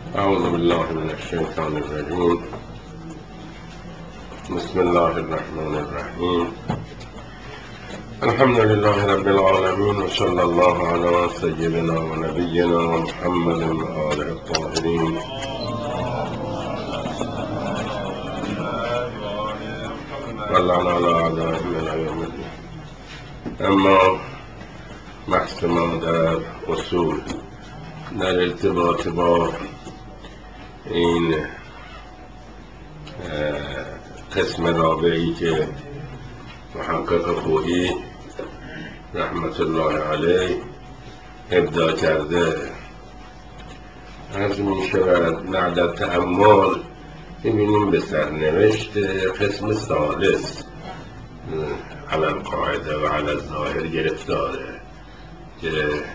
أعوذ بالله من الشيطان الرجيم. بسم الله الرحمن الرحيم. الحمد لله رب العالمين، وصلى الله على سيدنا ونبينا محمد وآله الطاهرين. واللعن على أعدائهم إلى يوم الدين. اما بحث ما در اصول در ارتباط با این قسم رابعی که محقق خویی رحمت الله علیه ابداع کرده، از می شود بعد تأمل می‌بینیم به سرنوشت قسم ثالث علی القاعده و علی الظاهر گرفتاره که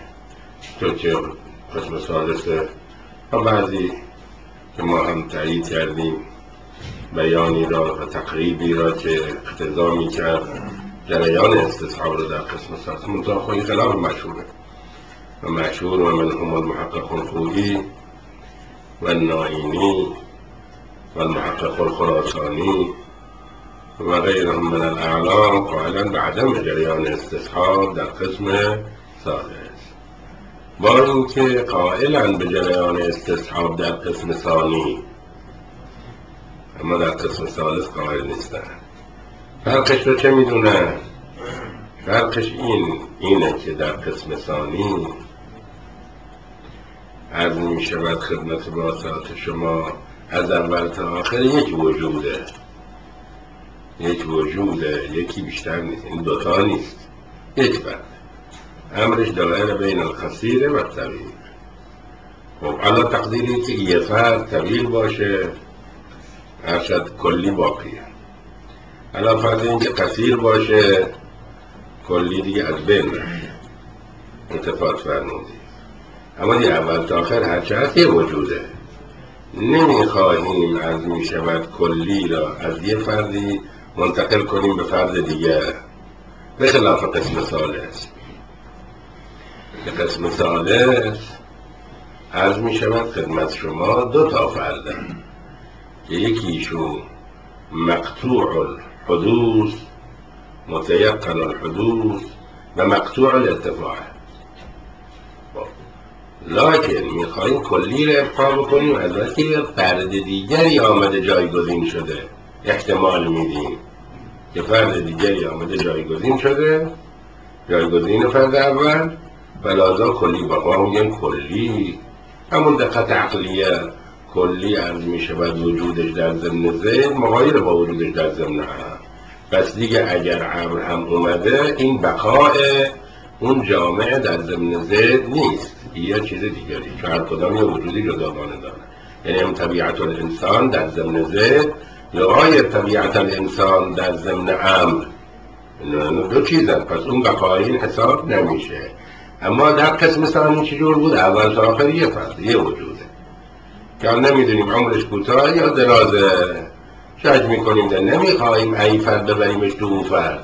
قسم ثالث و بعضی که ما هم تایید کردیم بیانی را و تقریبی را که اقتضا می‌کرد جریان استصحاب را در قسم ثالث، منتها خواهی خلاف مشهوره و مشهور و منهم المحقق الخویی و النائینی و المحقق الخراسانی و غیرهم من الاعلام قائلا به عدم جریان استصحاب در قسم ثالث، با اینکه قائلا به جریان استصحاب در قسم ثانی، اما در قسم ثالث قائل نیستن. فرقش رو چه میدونن؟ فرقش اینه که در قسم ثانی عرض می شود خدمت باسط شما از اول تا آخر یک وجوده، یکی بیشتر نیست، این دوتا نیست، یک فرد امرش دائره بین القصیر و طویل. خب علا تقدیری که یه فرد طویل باشه ارشد کلی باقیه، علا فرض این که قصیر باشه کلی دیگه از بین رفته، اتفاق فرمودی. اما دیگه اول تا آخر هرچه هست یه وجوده. نمیخواهیم از می شود کلی را از یه فردی منتقل کنیم به فرد دیگر، به خلاف قسم ثالث. که قسم ثالث از می شود خدمت شما دو تا فردن که یکیشون مقطوع الحدوث، متيقن الحدوث و مقطوع الاتفاق، لکن میخواییم کلی رو ابقا بکنیم از وقتی فرد دیگری آمده جایگزین شده، احتمال میدیم که فرد دیگری آمده جایگزین شده، جایگزین فرد اول، فلازا کلی بقا میگن کلی همون دقت عقلیه. کلی عرض میشود وجودش در ضمن زید مغایر با وجودش در ضمن هم، پس دیگه اگر عمر هم اومده این بقاء اون جامعه در ضمن زید نیست، یه چیز دیگری، چون هر کدام یه وجودی جداگانه داره. یعنی هم طبیعت الانسان در ضمن زید یا طبیعت الانسان در ضمن عمر، دو چیزن، پس اون بقای این حساب نمیشه. اما در قسم ثانی چجور بود؟ اول تا آخر یه فرد، یه وجوده که نمیدونیم عمرش کوتاه یا درازه، شک میکنیم ده نمیخواییم ای فرد ببریمش تو اون فرد،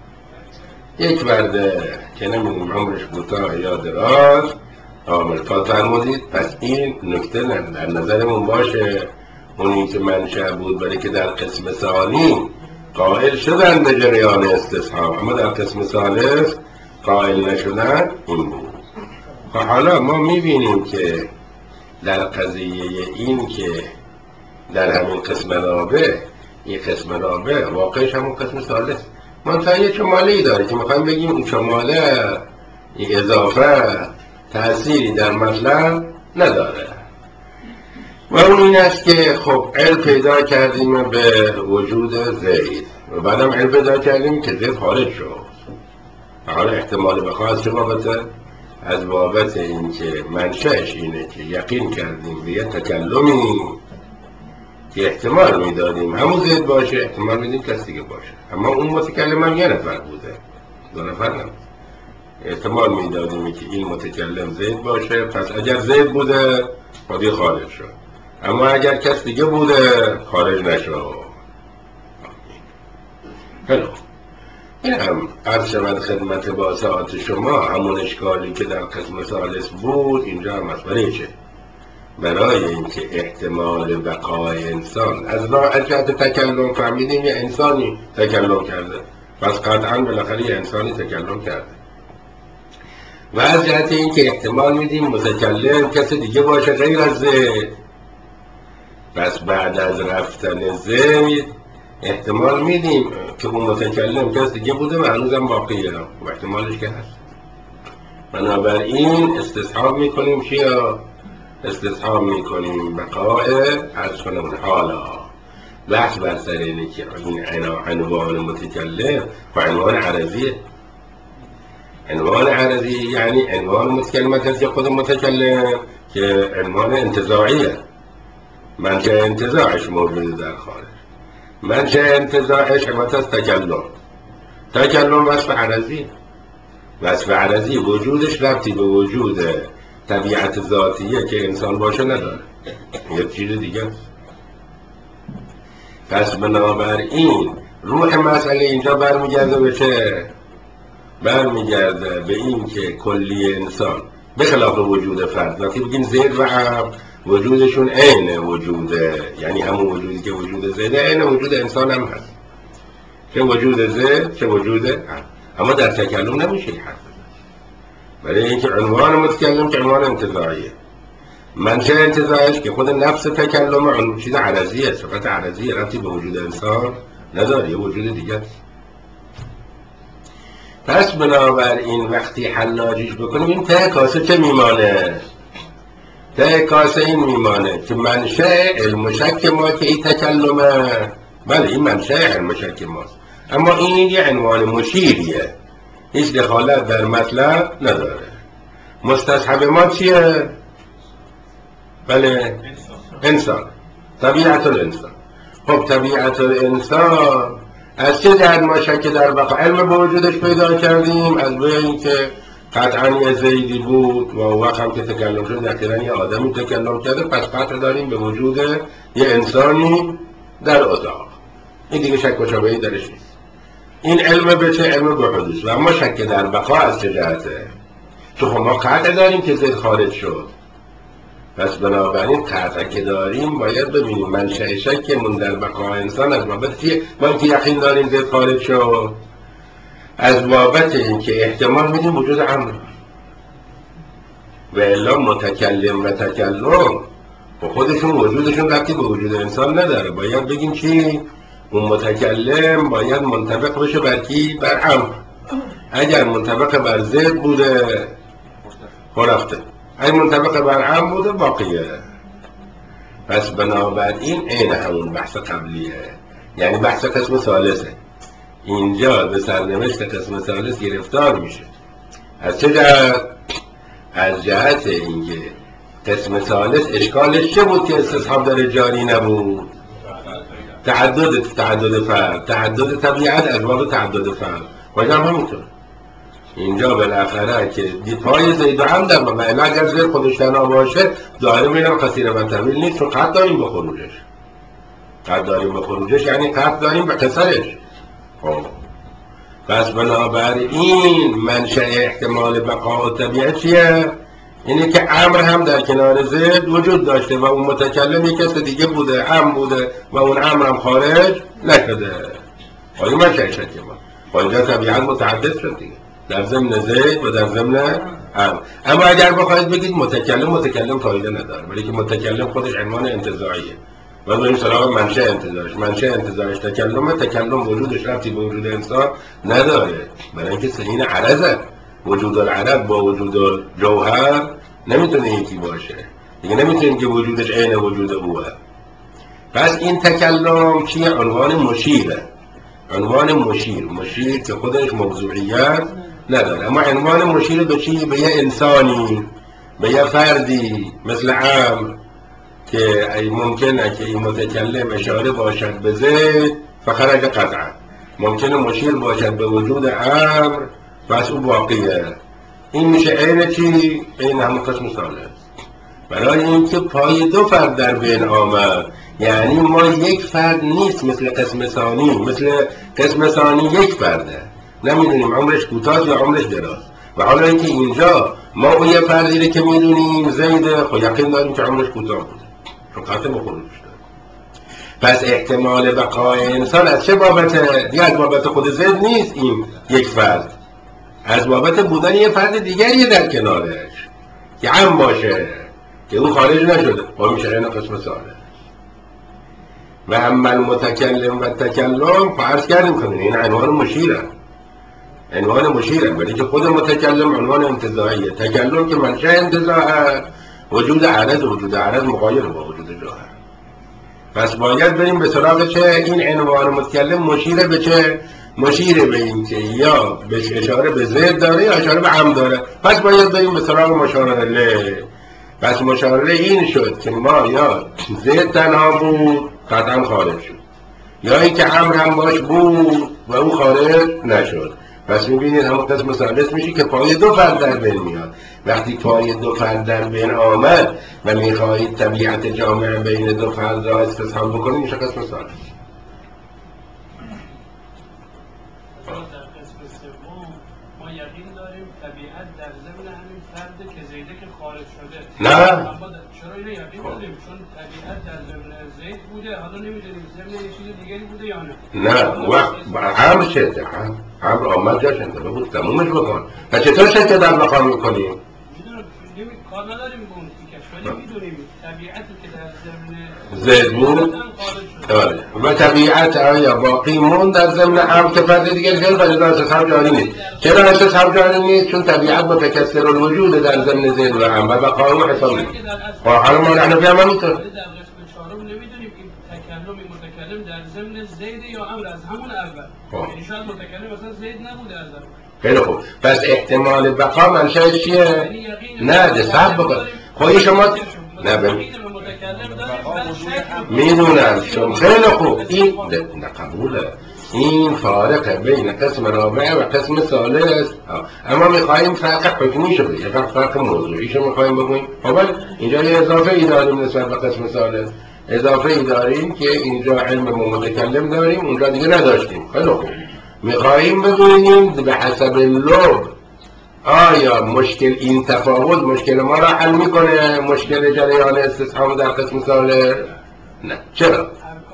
یک فرده که نمیدونیم عمرش کوتاه یا دراز عامل تا فرمودید. پس این نکته در نظرمون باشه، اونی که منشأ بود برای که در قسم ثانی قائل شدن به جریان استصحاب اما در قسم ثالث قائل نشدن این بود. خب حالا ما میبینیم که در قضیه این که در همین قسم رابع، این قسم رابع واقعش همون قسم ثالث منتها یه شماله‌ای داره که میخوایم بگیم اون شماله، این اضافه تأثیری در مطلب نداره و اون این است که خب علم پیدا کردیم به وجود زید و بعدم علم پیدا کردیم که زید خارج شد. حالا احتمال بخواه از چه بابته؟ از بابت این که منشأش اینه که یقین کردیم به یه تکلمی که احتمال میدادیم همون زید باشه، احتمال میدیم کسی دیگه باشه، اما اون متکلم هم یه نفر بوده، دو نفر نبود. احتمال میدادیم که این متکلم زید باشه، پس اگر زید بوده خودی خارج شد، اما اگر کس دیگه بوده خارج نشد. خیلی این هم عرض شود خدمت با ساعت شما همون اشکالی که در قسم ثالث بود اینجا هم مسئله چه؟ برای اینکه احتمال بقای انسان از جهت تکلم فهمیدیم یه انسانی تکلم کرده، پس قطعا بالاخره یه انسانی تکلم کرده. و از جهت اینکه احتمال میدیم متکلم کسی دیگه باشه غیر از ذهن، پس بعد از رفتن ذهن احتمال میدیم که اون متکلم کسی دیگه بوده و هنوزم باقیه و احتمالش که هست. بنابراین استصحاب میکنیم چیا؟ استصحاب میکنیم بقای از کنم. حالا بحث بر سر اینه که این عنوان متکلم و عنوان عرضیه. عنوان عرضی یعنی عنوان متکلم از خود متکلم که عنوان انتزاعیه، منشأ انتزاعش موجود در خارج. منشأ انتزاعش حمایت از تکلم وصف عرضی. وصف عرضی وجودش ربطی به وجود طبیعت ذاتیه که انسان باشه نداره، یه چیز دیگه است. پس بنابراین روح مسئله اینجا برمیگرده به چه؟ برمیگرده به این که کلی انسان به خلاف وجود فرد، وقتی بگیم زید و عم وجودشون عین وجوده، یعنی همون وجودی که وجود زیده عین وجود انسان هم هست، چه وجود زید چه وجود عم. اما در تکلم نمیشه حرف بزنی، برای اینکه عنوان متکلم که عنوان انتزاعیه، منشأ انتزاعش که خود نفس تکلم چیز عرضیه، صفت عرضیه، ربطی به وجود انسان نداره، یه وجود دیگه است. پس بنابراین وقتی حلاجیش بکنیم این ته کاسه چه میمانه؟ ته کاسه این میمانه که منشأ علم شک ما که این تکلمه، بله این منشأ علم شک ماست، اما این یه عنوان مشیریه، هیچ دخالت در مطلب نداره. مستصحب ما چیه؟ بله انسان، طبیعت الانسان. خب طبیعت الانسان از چه جهت ما شک در بقا علم به وجودش پیدا کردیم؟ از به این که قطعا یه زیدی بود و وقت هم که تکلم شد یقینا یه آدمی تکلم کرده، پس قطع داریم به وجود یه انسانی در اتاق. این دیگه شک و شبهه‌ای درش نیست. این علم به چه؟ علم به حدوث. و اما شک در بقا از چه جهته؟ تو خب ما قطع داریم که زید خارج شد، پس بنابراین قطع که داریم باید ببینیم منشأ شکمون در بقای انسان از بابت چیه؟ ما اینکه یقین داریم زید خارج شد از بابت اینکه احتمال میدیم وجود امر، و الا متکلم و تکلم و خودشون وجودشون ربطی به وجود انسان نداره. باید بگیم چی؟ اون متکلم باید منطبق بشه بر کی؟ بر امر. اگر منطبق بر زید بوده خرفته، اگر منطبق بر امر بوده باقیه. پس بنابراین عین همون بحث قبلیه، یعنی بحث قسم ثالثه. اینجا به سرنوشت قسم ثالث گرفتار میشه. از چه جهت؟ از جهت اینکه قسم ثالث اشکالش چه بود که استصحاب داره جاری نبود؟ تعدد فرد، تعدد طبیعت از باب تعدد فرد. باید همینطور اینجا بالاخره که پای زید و هم در معنی اگر زید خودش تنها باشه دائره بینم قصیر و طویل نیست، چون قطع داریم به خروجش. قطع داریم به خروجش یعنی قطع داریم به قصرش. پس بنابراین منشأ احتمال بقا و طبیعت چیه؟ اینه که امر هم در کنار زید وجود داشته و اون متکلم یک کس دیگه بوده، امر بوده و اون امر هم خارج نشده. آیا منشأ شک ما اینجا طبیعت متعدد شد دیگه، در ضمن زید و در ضمن امر. اما اگر بخواید بگید متکلم فایده نداره، ولی که متکلم خودش عنوان انتزاعیه و بریم سراغ منشأ انتزاعش. منشأ انتزاعش تکلم وجودش ربطی به وجود انسان نداره، برای اینکه سنین عرضه، وجود العرض با وجود الجوهر نمیتونه یکی باشه دیگه، نمیتونه که وجودش عین وجود اوه. پس این تکلم چیه؟ عنوان مشیره، عنوان مشیر که خودش موضوعیت نداره، اما عنوان مشیر به چی؟ به یه انسانی، به یه فردی مثل امر که ممکنه که این متکلم اشاره باشد به زید فخرج قطعا، ممکنه مشیر باشد به وجود امر پس او باقیه. این میشه عین چی؟ عین همون قسم ثالث. برای اینکه پای دو فرد در بین آمد، یعنی ما یک فرد نیست مثل قسم ثانی. مثل قسم ثانی یک فرده، نمیدونیم عمرش کوتاه یا عمرش دراز. و حالا اینکه اینجا ما اون یه فردی رو که میدونیم زیده، خب یقین داریم که عمرش کوتاه بوده، چون قطع به خودش داره. پس احتمال بقای انسان از چه بابته؟ دیگه از بابت خود زید نیست این یک فرد، از بابت بودن یه فرد دیگری در کنارش که هم باشه که اون خارج نشده، با میشه غیر قسم ساله. و اما المتکلم و تکلم فرض کردیم که این عنوان مشیره، عنوان مشیره، ولی که خود متکلم عنوان انتزاعیه. تکلم که منشأ انتزاع وجود عرض، وجود عرض مغایر با وجود جوهر. پس باید بریم به سراغ چه؟ این عنوان متکلم مشیره به چه؟ مشیره به این که یا بهش اشاره به زید داره یا اشاره به عم داره. پس باید بریم به سراغ مشاره له. پس مشاره این شد که ما یا زید تنها بود قطعا خارج شد، یا این که عمر هم باش بود و اون خارج نشد. پس میبینید همون قسم ثالث میشه که پای دو فرد در بین میاد. وقتی پای دو فرد در بین آمد و میخواهید طبیعت جامعه بین دو فرد را استصحاب بکنید، میشه قسم ثالث. ما یقین داریم طبیعت در ضمن همین فرد که زیده که خارج شده. نه چرا اینو یقین داریم؟ چون طبیعت در ضمن زید بوده، حالا نمیدونیم ضمن یه چیز دیگری بوده یا نه. وقت عمر شده، عمر آمد جاش انتباه بود تمومش بکن. و چطور شد که در مقام میکنیم؟ کار نداریم با اون تیکش، ولی میدونیم طبیعتی که در ضمن زید بود و طبیعت آیا باقی مون در ضمن عمر که فرد دیگر خیلی ولی در استصحاب جاری نیست. چرا استصحاب جاری نیست؟ چون طبیعت متکثر الوجود در ضمن زید و عمر و بقای اون حساب نیست. حالا ما نحنفی هم همینطور. در قسم چهارم نمیدونیم این تکلم متکلم در ضمن زید یا عمر از همون اول. یعنی شاید متکلم اصلا زید نبوده از اول. خیلی خوب. پس احتمال بقا منشأش چیه؟ نه ده صبر بکن. خواهی شما نه میدونم شما خیلی خوب. این نه قبوله. این فارقه بین قسم رابعه و قسم ثالث. اما میخواییم فرق حکمی شده، یه فرق موضوعی شو میخواییم بگوییم. خب اینجا یه اضافه ای داریم نسبت به قسم ثالث، اضافه ای داریم که اینجا علم متکلم داریم اونجا دیگه نداشتیم. خیلی خوب. میخواییم بگوییم به حسب لب آیا مشکل این تفاوت مشکل ما را حل میکنه، مشکل جریان استصحاب در قسم ثالث؟ نه. چرا؟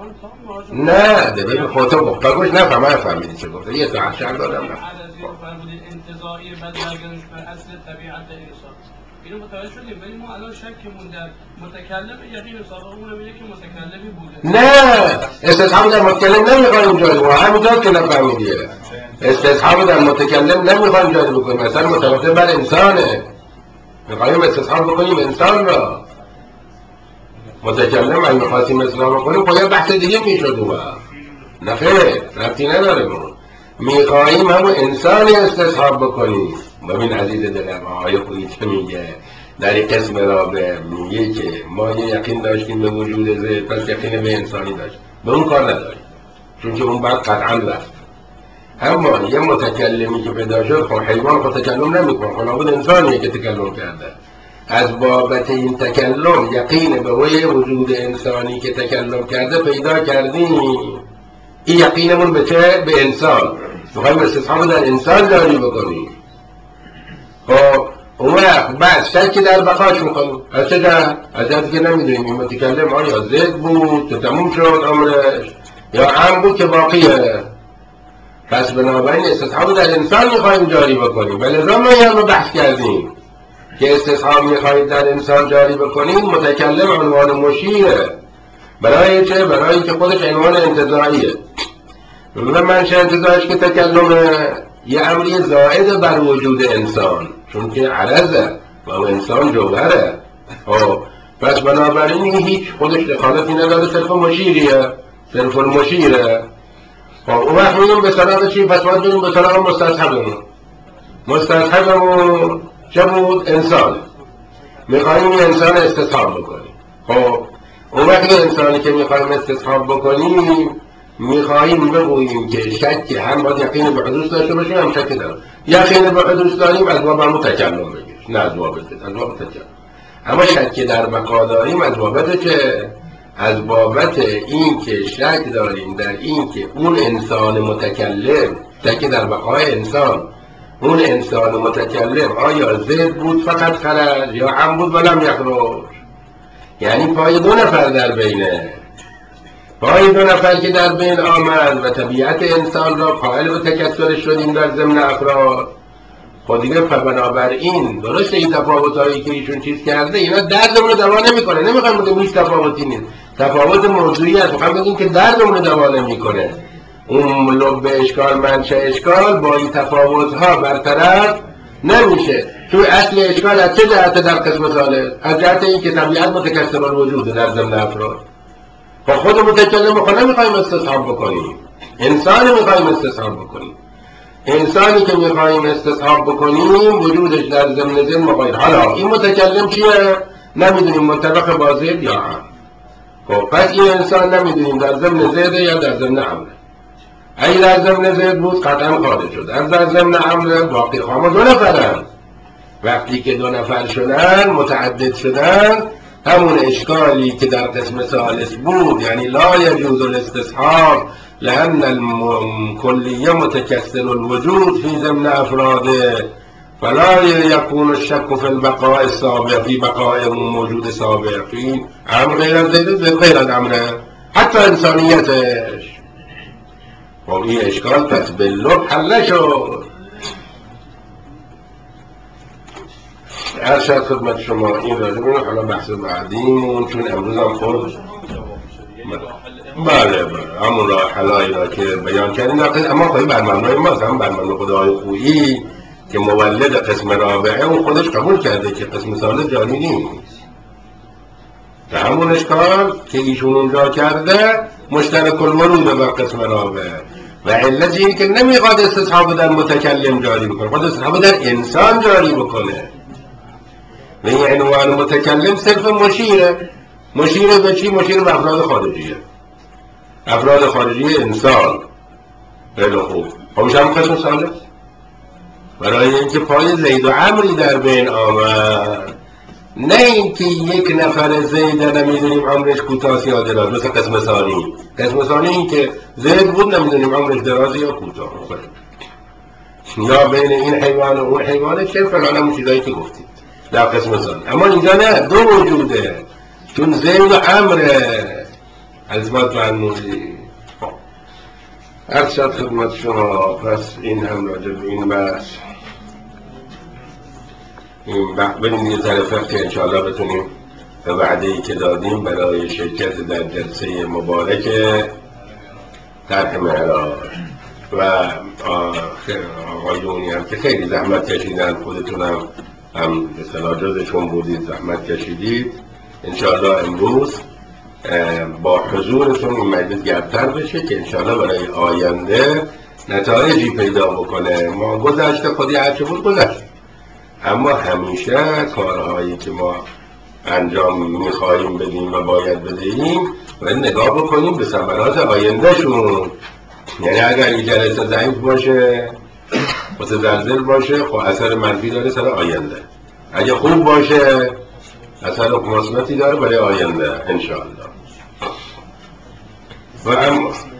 نه ده ببین خودت مختلفش نفهم. من فهمیدی چه گفته؟ یه ساعت شهر دارم. نه انتزاعی بدرگرش به اصل طبیعت انسان اینو متوجه شدیم، ولی ما الان شکمون در متکلم یقین سابقمون رو میگه که متکلمی بوده. نه استصحاب در متکلم نمیخوایم جاری بکنیم، همینطور که نفهمیدیه. استصحاب در متکلم نمیخوایم جاری بکنیم، مثلا متوجه بر انسانه، میخوایم استصحاب بکنیم انسان را. متکلم اگه میخواستیم استصحاب بکنیم خب یه بحث دیگه میشد اون. نه خیر ربطی نداره. میخواهیم همون انسانی استصحاب بکنیم. ببین عزیز دلم آقای خویی که میگه در این قسم رابع میگه که ما یه یقین داشتیم به وجود زید، پس یقین به انسانی داشت، به اون کار نداریم چون که اون بعد قطعا رفت. اما یه متکلمی که پیدا شد، خب حیوان خود تکلم نمیکنه، خب لابد انسانیه که تکلم کرده. از بابت این تکلم یقین به وجود انسانی که تکلم کرده پیدا کردیم. این یقینمون به چه؟ به انسان. میخوایم استصحاب در انسان جاری بکنیم. خب اون وقت بعد شک در بقاش میکنیم. از چه جهت؟ از جهتی که نمیدونیم این متکلم آیا زید بود که تموم شد عمرش یا عم بود که باقیه. پس بنابراین استصحاب در انسان میخوایم جاری بکنیم. ولذا ما یه هم بحث کردیم که استصحاب میخوایم در انسان جاری بکنیم. متکلم عنوان مشیره. برای چه؟ برای اینکه خودش عنوان انتزاعیه و منشأ انتزاعش که تکلمه یه امری زائد بر وجود انسان، چون که عرضه و انسان جوهره. پس بنابراین هیچ خودش دخالتی نداره، صرف مشیریه، صرف المشیره. اون وقت میگیم به سراغ چی؟ پس باید بریم به سراغ مستصحبمون. مستصحبمون چه بود؟ انسان. میخواییم این انسان استصحاب بکنیم. خب اون وقت انسانی که میخواییم استصحاب بکنیم میخواییم بگوییم که شک هم باید یقین به حدوث داشته باشیم، هم شک داریم. یقین به حدوث داریم از باب همون تکلم بگیر، نه از باب تکلم. اما شک در بقا داریم از بابت چه؟ از بابت این که شک داریم در این که اون انسان متکلم، شک در بقای انسان اون انسان متکلم آیا زید بود فقط خرج یا هم بود ولم یخرج؟ یعنی پای دو نفر در بینه، پای دو نفر که در بین آمد و طبیعت انسان را قائل به تکثر شدیم در ضمن افراد. خود دیگه بنابراین درسته این تفاوتایی که ایشون چیز کرده اینا دردمون رو دوا نمیکنه. نمیخوایم بگیم هیچ تفاوتی نیست، تفاوت موضوعی است. میخوایم بگیم که دردمون رو دوا نمیکنه. اون لب اشکال منشأ اشکال با این تفاوت‌ها برطرف نمیشه. چون اصل اشکال از چه جهت در قسم ثالث؟ از جهت این که طبیعت متکثر الوجود در ضمن افراد. با خود متکلم خود نمیخوایم استصحاب بکنیم، انسان میخوایم استصحاب بکنیم. انسانی که میخوایم استصحاب بکنیم وجودش در ضمن ذهن مقاید. حالا این متکلم چیه؟ نمیدونیم، منطبق با ذهن یا هم. خب پس این انسان نمیدونیم در ضمن ذهن یا در ضمن امر. اگه در ضمن ذهن بود قطعا خارج شد، از در ضمن امر باقی خواهم دو نفرن. وقتی که دو نفر شدن متعدد شدن، همون اشکالی که در قسم ثالث بود، یعنی لا یجوز الاستصحاب لأن الكلیه متکثر الوجود فی ضمن افراده فلا یکون الشک فی البقاء السابق فی بقاء موجود سابق. این امر غیر از غیر از امره، حتی انسانیتش. خب این اشکال پس باللب حل نشد. ارشد خدمت شما این راجبه حالا بحث بعدیمون، چون امروز هم خود بله همون راه حلایی را که بیان کردیم، اما خواهی بر مبنای ماست، هم بر مبنای خدای خویی که مولد قسم رابعه اون خودش قبول کرده که قسم ثالث جاری نیست. به همون اشکال که ایشون اونجا کرده مشترک الورود بر قسم رابعه و علت این که نمیخواد استصحاب در متکلم جاری بکنه، خود استصحاب در انسان جاری بکنه. و این عنوان متکلم صرف مشیره. مشیره به چی؟ مشیره به افراد خارجیه، افراد خارجی انسان. خیلی خوب، خب هم قسم ثالث برای اینکه پای زید و عمری در بین آمد، نه اینکه یک نفر زید نمیدونیم عمرش کوتاه یا دراز، مثل قسم ثانی. قسم ثانی این که زید بود نمیدونیم عمرش دراز یا کوتاه، یا بین این حیوان و اون حیوان چه فلان همون چیزایی که گفتید در قسم ثانی. اما اینجا نه، دو وجوده، چون زید و عمره حضمت فرمودی. ارشد خدمت شما. پس این هم راجب این بحث این بریم یه طرف که انشاءالله بتونیم به وعده‌ای که دادیم برای شرکت در جلسه مبارک طرح معراج و آقایونی هم که خیلی زحمت کشیدن، خودتونم هم به اصطلاح جزشون بودید، زحمت کشیدید. انشاءالله امروز با حضورتون این مجلس گردتر بشه که انشاءالله برای آینده نتایجی پیدا بکنه. ما گذشته خودی هرچه بود گذشت، اما همیشه کارهایی که ما انجام میخواییم بدیم و باید بدهیم و نگاه بکنیم به ثمرات آینده شون. یعنی اگر این جلسه ضعیف باشه، متزلزل باشه، خب اثر منفی داره سر آینده. اگه خوب باشه اثر مثبتی داره برای آینده انشاءالله. و اما